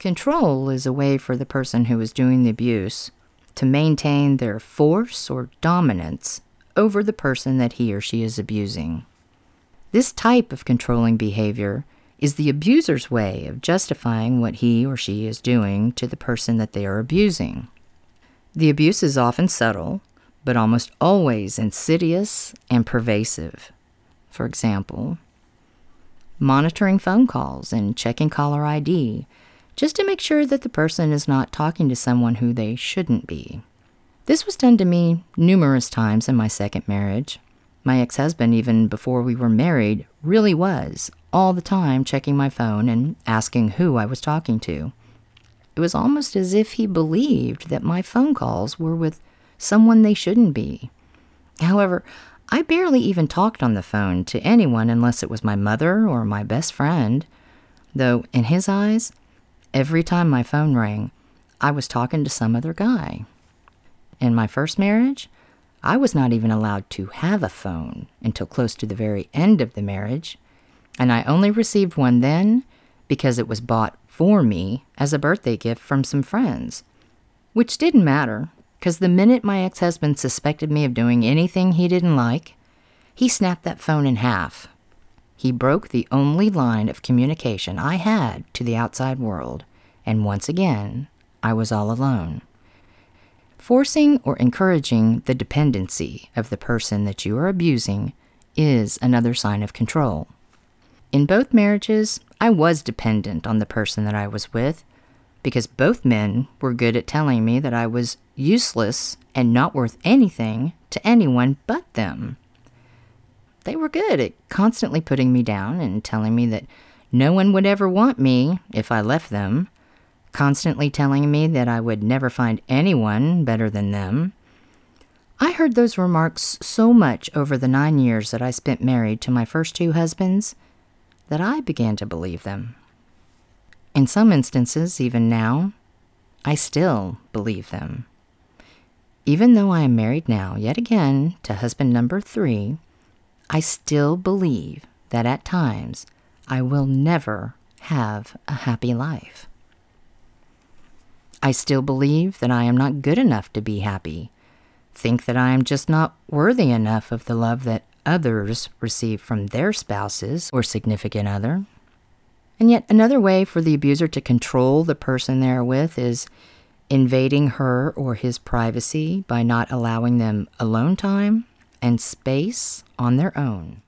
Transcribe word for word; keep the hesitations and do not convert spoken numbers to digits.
Control is a way for the person who is doing the abuse to maintain their force or dominance over the person that he or she is abusing. This type of controlling behavior is the abuser's way of justifying what he or she is doing to the person that they are abusing. The abuse is often subtle, but almost always insidious and pervasive. For example, monitoring phone calls and checking caller I D just to make sure that the person is not talking to someone who they shouldn't be. This was done to me numerous times in my second marriage. My ex-husband, even before we were married, really was all the time checking my phone and asking who I was talking to. It was almost as if he believed that my phone calls were with someone they shouldn't be. However, I barely even talked on the phone to anyone unless it was my mother or my best friend, though in his eyes, every time my phone rang, I was talking to some other guy. In my first marriage, I was not even allowed to have a phone until close to the very end of the marriage, and I only received one then because it was bought for me as a birthday gift from some friends, which didn't matter because the minute my ex-husband suspected me of doing anything he didn't like, he snapped that phone in half. He broke the only line of communication I had to the outside world, and once again, I was all alone. Forcing or encouraging the dependency of the person that you are abusing is another sign of control. In both marriages, I was dependent on the person that I was with because both men were good at telling me that I was useless and not worth anything to anyone but them. They were good at constantly putting me down and telling me that no one would ever want me if I left them, constantly telling me that I would never find anyone better than them. I heard those remarks so much over the nine years that I spent married to my first two husbands that I began to believe them. In some instances, even now, I still believe them. Even though I am married now, yet again, to husband number three, I still believe that at times I will never have a happy life. I still believe that I am not good enough to be happy, think that I am just not worthy enough of the love that others receive from their spouses or significant other. And yet another way for the abuser to control the person they're with is invading her or his privacy by not allowing them alone time and space on their own.